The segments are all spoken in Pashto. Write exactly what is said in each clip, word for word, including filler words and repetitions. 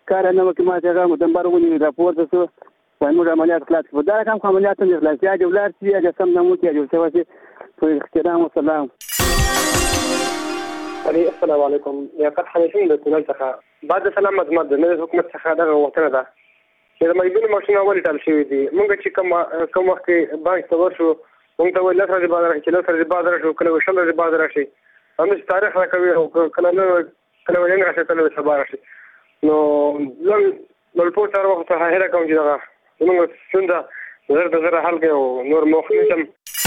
کار نه وکړي ما چې هغه مدنبر ونیوي راپورته شو وایي موږ عملیات خلاص کړو دا رقم خو عملیات نه دي خلاص یا دې ولاړ شي یا دې سم نه وکړي یا دې ورته وشي په احترام وسلام. السلام علیکم. لیاقت حنیفي د کونړ څخه بعد سلام مدمت د نوي حکومت څخه دغه غوښتنه ده چې د مجبوري ماشینونه ولې ټال شوي دي. موږ چې کوم کوم وخت کې بانک ته ورشو موږ ته وایي لس ورځې بعد راشي چې لس ورځې بعد راشو کله وایي شل ورځې بعد راشي همداسې تاریخ راکوي او کله نه کله وایي نن راشي کله وایي سبا راشي. نو زه د رپورټ هر وخت څخه هیله کوم چې دغه زموږ ستونزه زر د زره حل کړي او نور موخې نشم.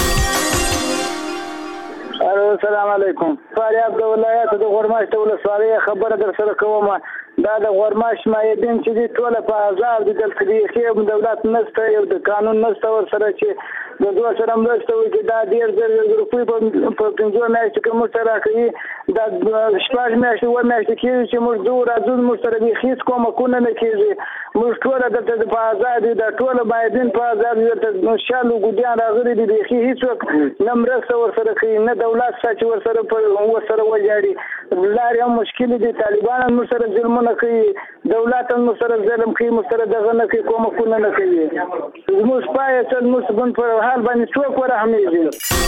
السلام علیکم. فاریاب د ولایت د غورماش د ولسوالۍ خبره در سره کوم. دا د غورماش مایدین چې دي ټول په آزاد دي دلته دي خې دولت نشته یو د قانون نشته ور سره چې د دوه سره مرسته وي چې دا ډېر ډېر روپۍ په پنځه میاشتې کې موږ سره کوي دا شپږ میاشتې اووه میاشتې کېږي چې موږ ځو راځو موږ سره بیخي هېڅ کومه کونه نه کېږي. موږ ټوله دلته په آزاد دي دا ټوله مایدین په آزاد دي دلته شال ګودیان راغلي دي بیخي هېڅوک نه مرسته ور سره کوي نه دولت شته چې ور سره ور سره وژاړي. لارې هم مشکل دي طالبان هم موږ سره ظلمونه کوي دولت هم موږ سره ظلم کوي موږ سره دغه نه کوي کومه کونه نه کوي. زموږ پایه څل موږ بن پر حال باندې څوک ورحمېږي.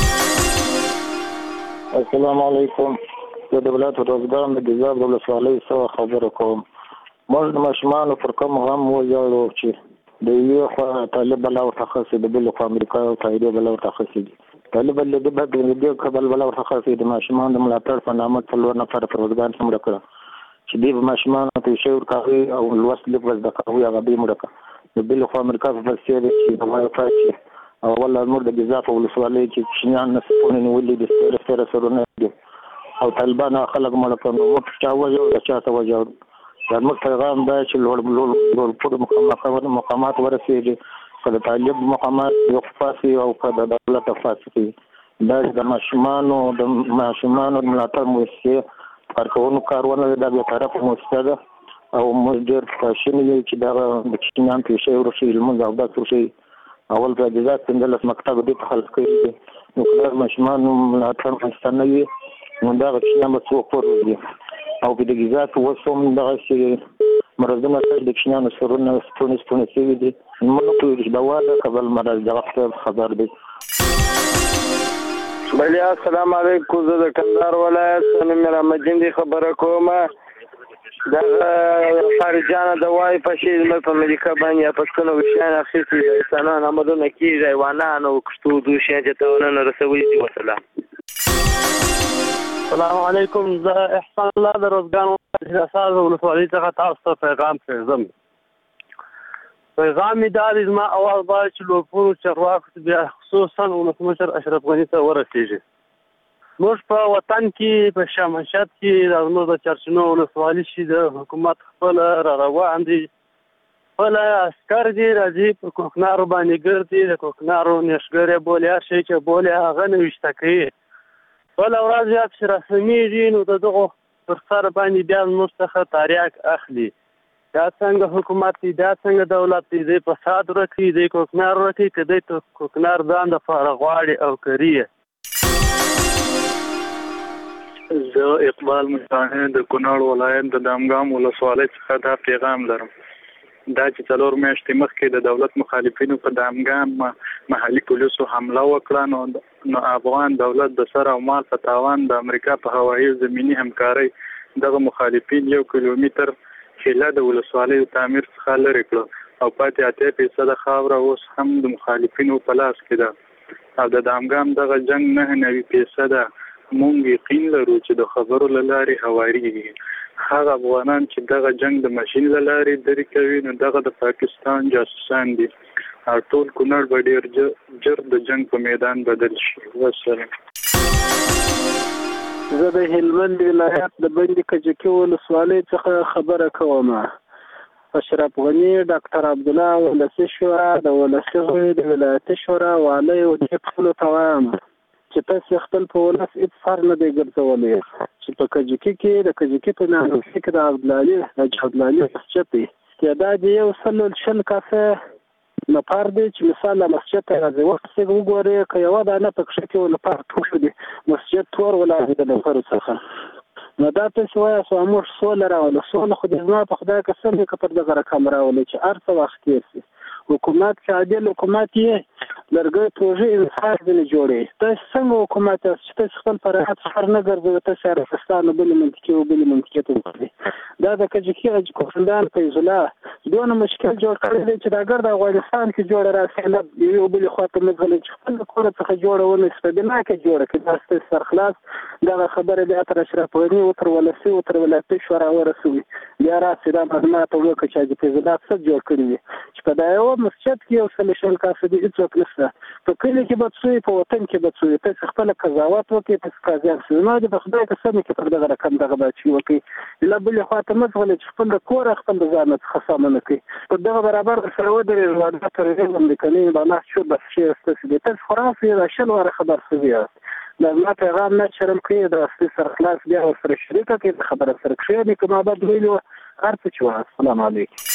السلام علیکم. زه د ولایت روزګان د ګیزاب د ولسوالۍ څخه خبره کوم. موږ د ماشومانو پر کوم غم وژاړو چې د یوې خوا طالب بلا ورته خاصې د بلې خوا امریکا او تاییدیه بلا ورته خاصې دي. طالب له دې بعد د دې کبل بلا ورته خاصې د ماشومانو د ملاتړ په نامه څلور نفره پر روزګان څومره کړه چې دې به ماشومانو ته شعور کوي او لوست لیک به زده کوي هغه به یې مړه کړه. د بلې خوا امریکا په څېر چې د وای فای چې او والله نور د ګیزاب په ولسوالۍ کې کوچنیان نسبونه نیولي دي ستره ستره سرونه دي او طالبان خلک مړه کړي نو موږ چا وژاړو د چا ته وژاړو. زموږ پیغام دا چې لوړ لوړ پوړ مقامات ورسېږي که د طالب مقامات وقفاسي او که د دولت فاسي دا د ماشومانو د ماشومانو ملاتړ مؤسسې کارکوونکو کارونه دا بیا طرفه مؤسسه ده او موږ ډېر خواشیني یو چې دغه د کوچنیان پیسې ورشي لمونځ اودس وشي. اول په جزات پنځلس مکتب دې ته خلق کړي دي نو که د ماشومانو ملاتړ مؤسسه نه وي نو دغه کوچنیان به څوک وروزي او په د ګیزات اوس هم دغسې مرضونه د کوچنیانو سرونه ستونې ستونې شوي دي. موږ نه پوهېږو چې دوا ده که بل مرض دغه صاحب خبر دی. بلې السلام علیکم. زه د کندهار ولایت نوم مې رحمتدین دی خبره کوم. دغه خارجیانو د وای په شي زموږ په امریکا باندې یا پښتون وشیان اخیستي د انسانان آمدونه کېږي حیوانان او کښتو دوشیان چې تاوانونه رسولي دي. وسلام. السلام علیکم. زه احسان الله د روزګان ولایت ولسوالۍ څخه تاسو ته پیغام پرېږدم. پیغام مې دا دی زما اواز باید چې لوړپوړو چارواکو ته بیا خصوصا ولسمشر اشرف غني ته ورسېږي. موږ په وطن کې په شامشت کې د زموږ د چرچنو ولسوالي شي د حکومت خپله را روان دي خپله عسکر دي راځي په کوکنارو باندې ګرځي د کوکنارو نېشګرې بولې هر شی چې بولې هغه نه ویشته کوي. بله ورځ یا چې رسمیږي نو د دغو پر سر باندې بیا زموږ څخه تریاک اخلي. دا څنګه حکومت دی دا څنګه دولت دی دی فساد ورکوي دی کوکنار ورکوي که دی ته کوکنار ځان دپاره غواړي او کري یې. زه اقبال مجاهد د کونړ ولایت د دامګام ولسوالۍ څخه دا پیغام لرم. دا چې څلور میاشتې مخکې د دولت مخالفینو په دامګام محلي پولیسو حمله وکړه نو نو افغان دولت د سر او مال په تاوان د امریکا په هوایي زمیني همکارۍ دغه مخالفین یو کیلومتر خیله د ولسوالۍ تعمیر څخه لرې کړه او پاتې اتیا فیصده خاوره اوس هم د مخالفینو په لاس کې ده او د دامګام دغه جنګ نه نوي فیصده مونږ یقین لرو چې د خبرو له لارې هوارېږي. هغه افغانان چې دغه جنګ د ماشین له لارې درې کوي نو دغه د پاکستان جاسوسان دي او ټول کونړ به ډېر ژر د جنګ په میدان بدل شي. وسلام. زه د هلمند ولایت د بندي کجکي ولسوالۍ څخه خبره کوم. اشرف غني ډاکټر عبدالله ولسي شورا د ولسي غړي د ولایتي شورا والی او دې ټولو ته وایم چې تاسې خپل په ولس هېڅ فر نه دی ګرځولی چې په کجکي کې د کجکي په ناروغۍ کې د عبدالعلي حاجي عبدالعلي مسجد دی تعداد یې یو سل شل کسه نفر دی چې مثال له مسجد ته راځي وخت څنګه وګورئ که یوه دانه په کښې کې ولپاره ټوښه دي مسجد تور ولاړ دی د نفرو څخه نو دا تاسو وایاست موږ سوله راولو. سوله خو دې زما په خدای قسم دی که پر دغه رقم راولي چې هر څه وخت تېر شي. حکومت چې عادل حکومت یې لرګی پروژې انصاف ځینې جوړوي. تاسو څنګه حکومت یاست چې تاسو خپل پر راحت سفر نه ګرځوئ، تاسو عربستان او بلې منطقې او بلې منطقې ته وګورئ. دا د کجکي حاجي کوفندان فیض الله دونه مشکل جوړ کړی دی چې دا ګرد افغانستان کې جوړه راسي یو بلې خوا ته مځغلي چې خپل د کوره څخه جوړه ونه شي په بنا کې جوړه کړي. دا ستاسو سرخلاص دغه خبرې بیا تر اشرف غني وتر ولسي وتر ولایتي شورا ورسوي. بیا راسي دا معلومات وکړي چې حاجي فیض الله څه جوړ کړي دي چې په دا یو مسجد کې یو سل شل کاسه دي هېڅوک نشته. په کلي کې به څوی په وطن کې به څوی. تاسو خپله قضاوت وکړئ، تاسو قاضیان شئ. زما د په خدای قسم کې پر دغه رقم دغه بچي وکړئ. له بلې خوا ته مه ځغلئ چې خپل د کوره خپل د ځان څخه سامانه کوي. پر دغه برابر سره ودرېږئ. واده تروريزم د کني بناء شو بس شي ستاسو دي. تاسو خو راسئ دا شل واره خبر شوي یاست. دا زما پیغام نه شرم کوي. دا اصلي سرخلاص بیا ورسره شریکه کړئ. خبره سره کښېنئ که ما بد ویلي وه هر څه چې وه. السلام علیکم.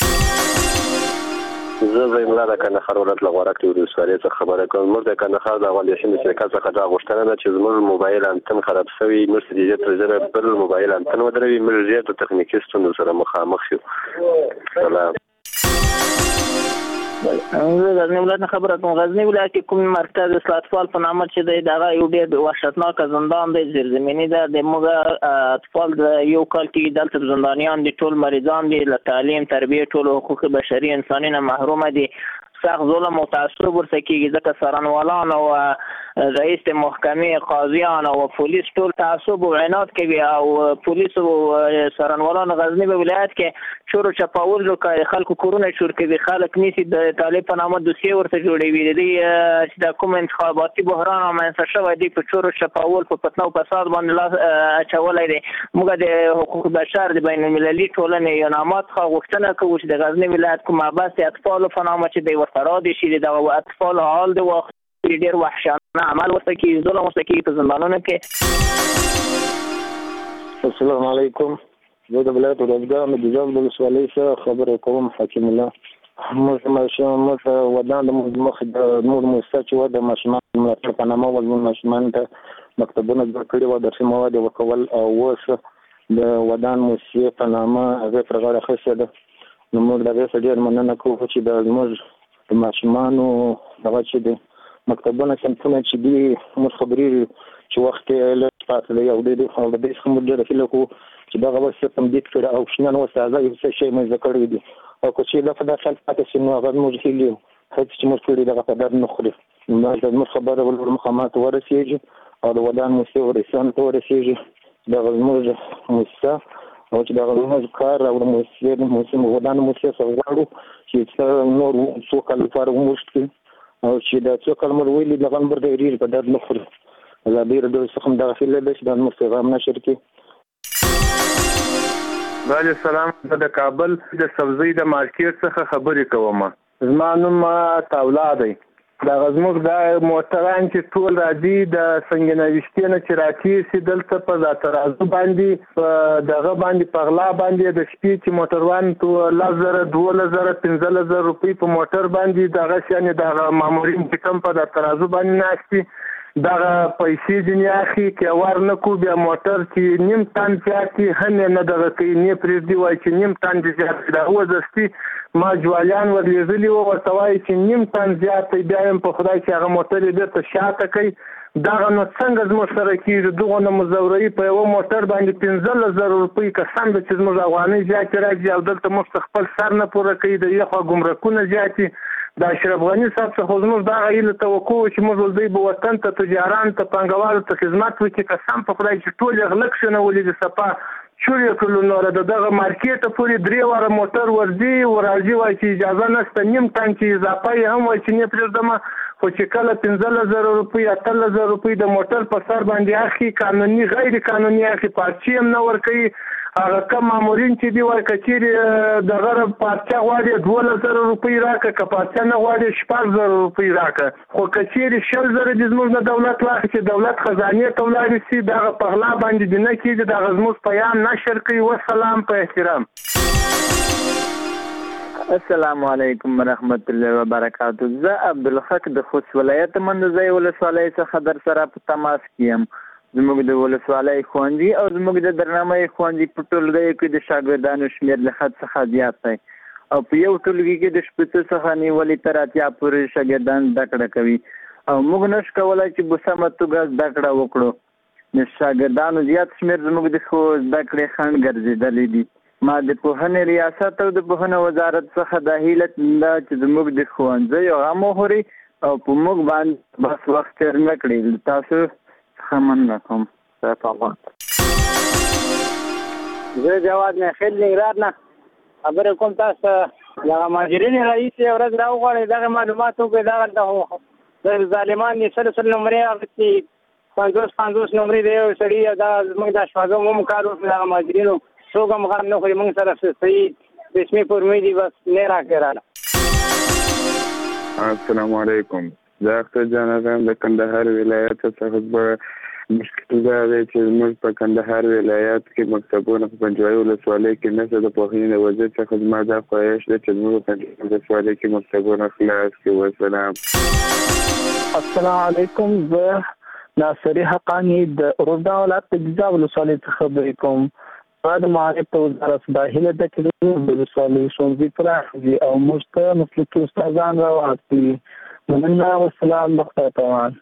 زه زین الله د کندهار ولایت له غورک ولسوالۍ څخه خبره کوم. موږ د کندهار د اوالیشن شرکت څخه دا غوښتنه ده چې زموږ موبایل انتن خراب شوی، موږ د دې تر ځای بل موبایل انتن ودروي. موږ زیات تخنیکي ستونزو سره مخامخ یو. سلام. زه غزنی ولایت نه خبره کوم. غزنی ولایت کې کوم مرکز اطفال په نامه چې دی دغه یو ډېر وحشتناک زندان دی، زیرزمیني ده. د موږ اطفال د یو کال کې دلته زندانیان دي، ټول مریضان دي، له تعلیم تربیه ټول حقوق بشري انساني نه محرومه دي. سخت ظلم او تعصب ورته کېږي ځکه څارنوالان او رئیس محکمې، قاضیان او پولیس ټول تعصب او عناد کوي. او پولیس او څارنوالان غزنی په ولایت کې چور چپاول کوي، خلکو کورونه چور کوي، خلک نیسي، د طالب په نامه دوسیه ورته جوړوي. د چې د کوم انتخاباتي بحران رامنځته شوی دی په چور چپاول په فتنه او فساد باندې لاس اچولی دی. موږ د حقوق بشر د بین المللي ټولنې انعامات څخه غوښتنه کوو چې د غزنی ولایت کوم محبس اطفالو په نامه چې دی ورته رادې شي. دغه اطفالو حال د وخت ډېر وحشانه عمل ورته کېږي، ظلم ورته کېږي په زندانونو کې. السلام علیکم. زه د ولایت روزګار د جواب د ولسوالۍ څخه خبرې کوم. حکیم الله. موږ ماشومان موږ ودان د مخ د نور موسسه چې و د ماشومان ملاتړ په نامه ول ماشومان ته مکتبونه جوړ کړي و، درسي مواد ورکول او اوس د ودان موسسې په نامه هغې پر غاړه اخیستې ده. نو موږ د هغې څخه ډېر مننه کوو چې د زموږ د ماشومانو دغه چې دی مکتبونه صنفونه چې دي موږ خبرېږو چې وخت یې لږ پاتې دی او د دې څخه موږ ډېره هیله کوو چې دغه اوس څه تمدید کړي او شنن اوس تازه یو څه شی موږ زده کړی دي او که چې دا په داسې حال پاتې شي نو هغه زموږ هیلې هېڅ چې موږ کړي دغه په در نه خوري. نو زموږ خبره ولور مقامات ته ورسېږي او د ودان موسسې ورئیسانو ته ورسېږي. دغه زموږ موسسه او چې دغه زموږ کار او د موسسې د موسسې ودان موسسې څخه غواړو چې څه نور څو کال لپاره وموږ کړي او چې دا څو کال مر ویلي دغه نمبر د ډېر په درد نه خوري. ازادي راډیو څخه هم دغه هیله ده چې دا زموږ پیغام نشر کړي. وعلیکم السلام. زه د کابل د سبزۍ د مارکیټ څخه خبرې کوم. زما نوم طاولا دی. دغه زموږ دا موټران چې ټول راځي د سنګنویشتې نه چې راتېر دلته په دا ترازو باندې په دغه باندې په غلا باندې د شپې چې موټروان تو لس زره دولس زره پنځلس زره روپۍ په موټر باندې دغه یعنې دغه مامورین چې کوم په دا ترازو باندې ناست دي دغه پیسې ځینې اخلي که ور نه کړو بیا موټر چې نیم ټن زیات وي هم یې نه دغه کوي نه یې پرېږدي وایي چې نیم ټن دې زیات وي. د هغه دستي ما جوالیان ورلېږلي وو ورته وایي چې نیم ټن زیات دی بیا یم په خدای چې هغه موټر یې بېرته شاته کوي. دغه نو څنګه زموږ سره کېږي دغه نه مزورۍ په یوه موټر باندې پنځلس زره روپۍ قسم ده چې زموږ افغانۍ زیاتې راځي او دلته موږ خپل سر نه پوره کوي. د یې خوا ګمرکونه زیات دي. د اشرف غني صاحب څخه زموږ دغه هیله توقع وه چې موږ دوی به وطن ته تجارانو ته پانګوالو ته خدمت وکړي. قسم په خدای چې ټول یې غله کښېنولي دي سپا چور یې کړلو. نو د دغه مارکېټه پورې درې واره موټر ورځي ورځي وایي چې اجازه نشته نیم ټن چې اضافه یې هم وایي چې نه پرېږدمه. خو چې کله پنځلس زره روپۍ اتلس زره روپۍ د موټر په سر باندې اخلي قانوني غیر قانوني اخلي پارچې هم نه ورکوي. هغه کم مامورین چې دی وایي که چېرې دغه پارچه غواړي دولس زره روپۍ راکړه که پارچه نه غواړي شپږ زره روپۍ راکړه. خو که چېرې شل زره دې زموږ نه دولت واخلي چې دولت خزانې ته ولاړې سي دغه په غلا باندې دې نه کېږي دغه زموږ پیام نشر کوي. وسلام په احترام. السلام علیکم ورحمت الله وبرکاته. زه عبدالحق د خوست ولایت مندوزی ولسوالۍ څخه در سره په تماس کې یم. زموږ د ولسوالۍ ښوونځي او زموږ د درنامۍ ښوونځي په ټولګیو کې د شاګردانو شمېر له حد څخه زیات دی او په یو ټولګي کې د شپږ څخه نیولې تر اتیا پورې شاګردان زده کړه کوي او موږ نشو کولی چې په سمه توګه زده کړه وکړو. د شاګردانو زیات شمېر زموږ د ښو زده کړې خنډ ګرځېدلی دي. ما د پوهنې ریاست او د پوهنې وزارت څخه دا هیله ده چې زموږ د ښوونځیو غم وخوري او په موږ باندې بس وخت تېر نه کړي. تاسو څخه مننه کوم. زه جواد نه خیل نګران نه خبره کوم. تاسو دغه مهاجرین رئیس یې ورځ راوغواړئ دغه معلومات وکړئ. دغه د ظالمان یې سل سل نمرې اخېستي پنځوس پنځوس نمرې د یو سړي دا زموږ د شپږم هم کار وکړي. دغه مهاجرینو څوک هم غم نه خوري. موږ سره صحیح رسمي فورمې دي بس نه راکړې راله. السلام علیکم. زه اختر جان یم د کندهار ولایت څخه. مشکل دا دی چې زموږ په کندهار ولایت کې مکتبونه په پنجوایي ولسوالۍ کې نشته. د پوهنې د وزیر څخه زما دا خواهش ده چې زموږ په پنجوایي ولسوالۍ کې مکتبونه خلاص کړي. وسلام. السلام علیکم. زه ناصري حقانی د روزا ولایت د ګیزاب ولسوالۍ څخه خبرې کوم. ما د معارف په وزارت دا هیله ده چې د ولسوالۍ ښوونځي پراخ او موږ ته مسلکي استادان راوستي. مننه. والسلام. بخیر طوال.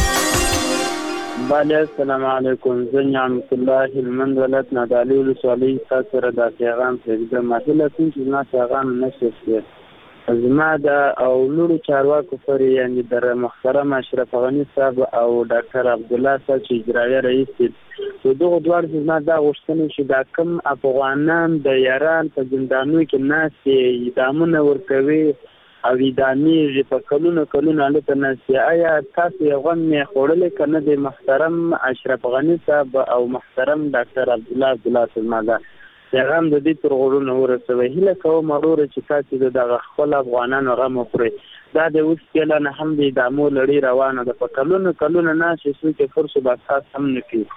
بله السلام علیکم. زه نعمت الله هلمند ولایت نادعلي ولسوالۍ تاسو سره دا پیغام پرېږدم. هیله کوم چې زما پیغام نشي زما د او لوړو چارواکو پورې یعنې در محترم اشرف غني صاحب او ډاکټر عبدالله صاحب چې اجرایه رئیس دي د دغو دواړو چې زما دا غوښتنه چې دا کوم افغانان د یاران په زندانونو کې ناستې اعدامونه ورکوي او اعدامېږي په کلونه کلونه هلته ناستې. آیا تاسو یې غم یې خوړلی که نه د محترم اشرف غني صاحب او محترم ډاکټر عبدالله عبدالله صاحب ما دا پیغام د دې تر غوږونو ورسوئ. هیله کوم وروره چې تاسو د دغه خپل افغانانو غم وخورئ. دا د اوس کله نه هم د اعدامو لړۍ روانه ده. په کلونه کلونه ناستې څوک یې فرص و باساس هم نه کوي.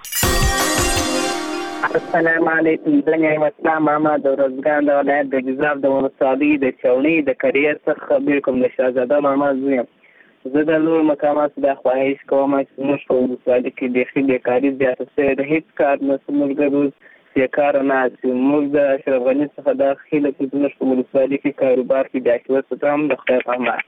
السلام علیکم. زه نعیم اسلام محمد د ارزګان د ولایت د ګیزاب د ولسوالۍ د چوڼۍ د کریه څخه خبرې کوم. د شهزاده محمد زوی یم. زه د لوړو مقاماتو دا خواهش کوم چې زموږ په ولسوالۍ کې بیخي بیکاري زیاته شوې ده. هېڅ کار نه زموږ روز بیکاره ناست یو. موږ د اشرف غني څخه دا هیله کوو چې زموږ په ولسوالۍ کې کاروبار کې د عاقبت ته هم د خدای په امان.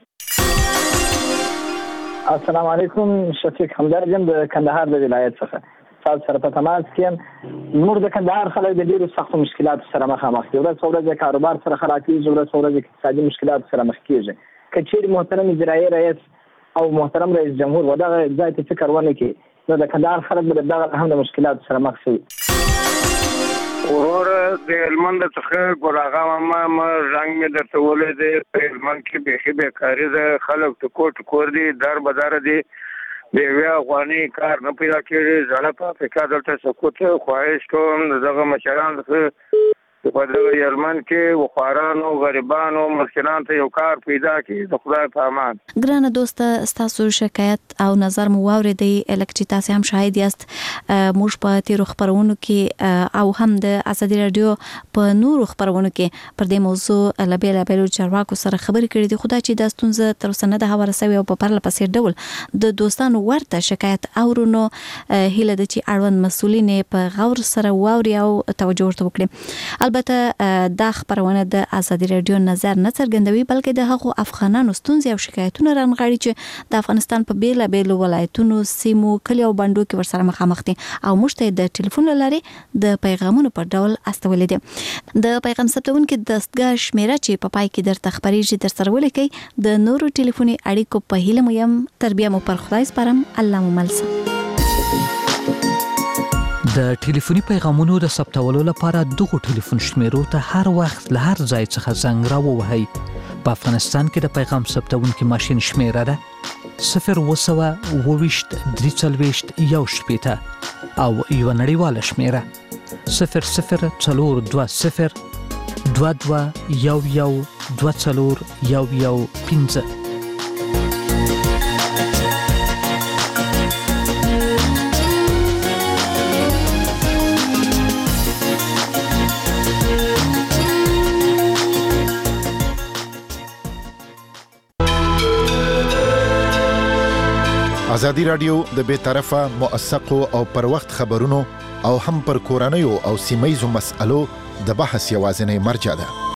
السلام علیکم. شفیق همدرد یم د کندهار د ولایت څخه. تاسو سره په تماس کې یم. زموږ د کندهار خلک د ډېرو سختو مشکلاتو سره مخامخ دي. ورځ په ورځ کاروبار سره خراب کېږي. ورځ په ورځ اقتصادي مشکلاتو سره مخ کېږي. که چېرې محترم اجرایي رئیس او محترم رئیس جمهور و دغه ځای ته فکر ونه کړي نو د کندهار خلک به دغه هم د مشکلاتو سره مخ شي. وروره د هلمند څخه ګل اغا ماما رنګ مې درته ولی دی. په هلمند کې بیخي بیکاري ده. خلک ټکور ټکور دي. در بداره دي. د یوې افغاني کار نه پیدا کېږي. زړه په افریقا دلته سقوط خواهش کوم د دغه مشرانو څخه په دغه هلمند کې بخارانو غریبانو مسکینانو ته یو کار پیدا کړي. د خدای په امان. ګرانه دوسته ستاسو شکایت او نظر مو واورېدی. لکه چې تاسو هم شاهد یاست موږ په تیرو خپرونو کې او هم د ازادي راډیو په نورو خپرونو کې پر دې موضوع له بېلابېلو چارواکو سره خبرې کړې دي. خو دا چې دا ستونزه تر اوسه نه ده هواره سوې او په پرله پسې ډول د دوستانو ورته شکایت اورو نو هیله ده چې اړوند مسؤلین په غور سره واوري او توجه ورته وکړي. البته دا خبرونه د ازادي راډیو نظر نه څرګندوي بلکې د هغو افغانانو ستونزې او شکایتونه رانغاړي چې د افغانستان په بیلابېلو ولایتونو سیمو کلیو او بانډو کې ورسره مخامخ دي او موږ ته د ټلیفون له لارې د پیغامونو په ډول استولې دي. د پیغام ثبتونکو دستګاه شمیره چې په پای کې درته خبرېږي در سره ولیکئ. د نورو ټلیفوني اړیکو په هیله مو یم. تر بیا مو پر خدای سپارم. الله مو مل شه. د ټلیفوني پیغامونو د ثبتولو لپاره دغه ټلیفون شمیرو ته هر وخت له هر ځای څخه زنګ راووهئ. په افغانستان کې د پیغام ثبتونکي ماشین شمیره ده صفر اوه سوه اوه ویشت درې څلوېښت یو شپېته او یوه نړیواله شمیره صفر صفر څلور دوه صفر دوه دوه یو یو دوه څلور یو یو پنځه. ازادي رادیو د بې طرفه موثقو او پر وخت خبرونو او هم پر کورنیو او سیمایي مسألو د بحث یوازینی مرجع ده.